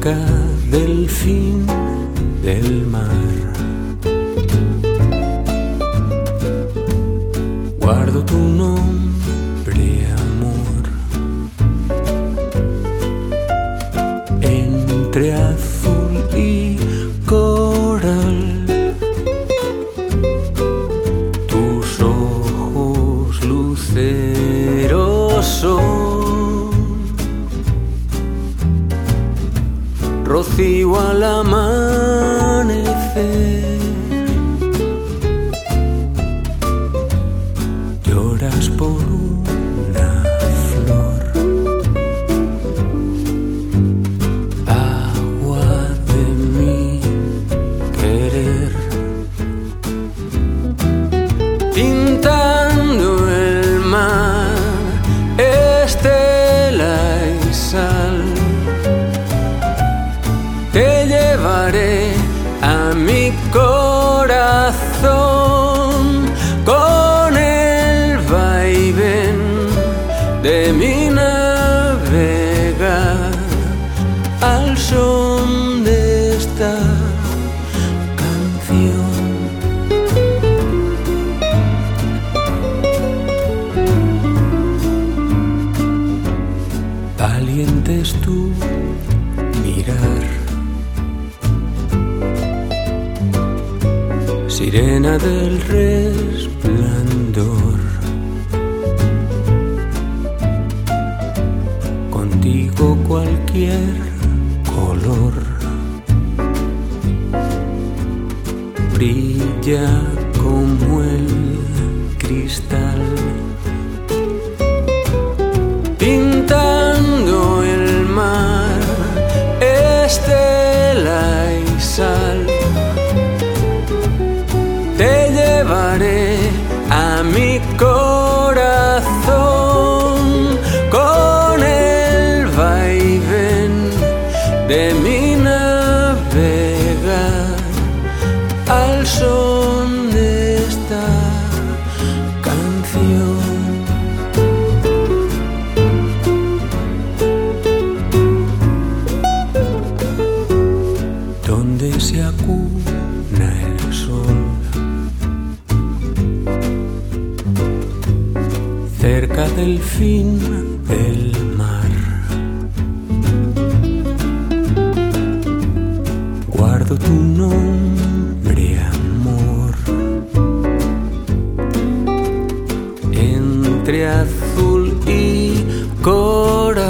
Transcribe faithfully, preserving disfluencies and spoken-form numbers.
cerca del fin del mar. Guardo tu nombre, amor, entre azul y coral. Tus ojos luceros son rocío al amanecer. Lloras por una flor, agua de mi querer, pintando el mar, estela y sal. Te llevaré a mi corazón con el vaivén de mi navegar al son de esta canción. Valiente es tu mirar, sirena del resplandor. Contigo cualquier color brilla como el cristal, pintando el mar, estela y sal. Te llevaré a mi corazón con el vaivén de mi navegar al son de esta canción. Donde se acuna el sol, cerca del fin del mar. Guardo tu nombre, amor, entre azul y coral.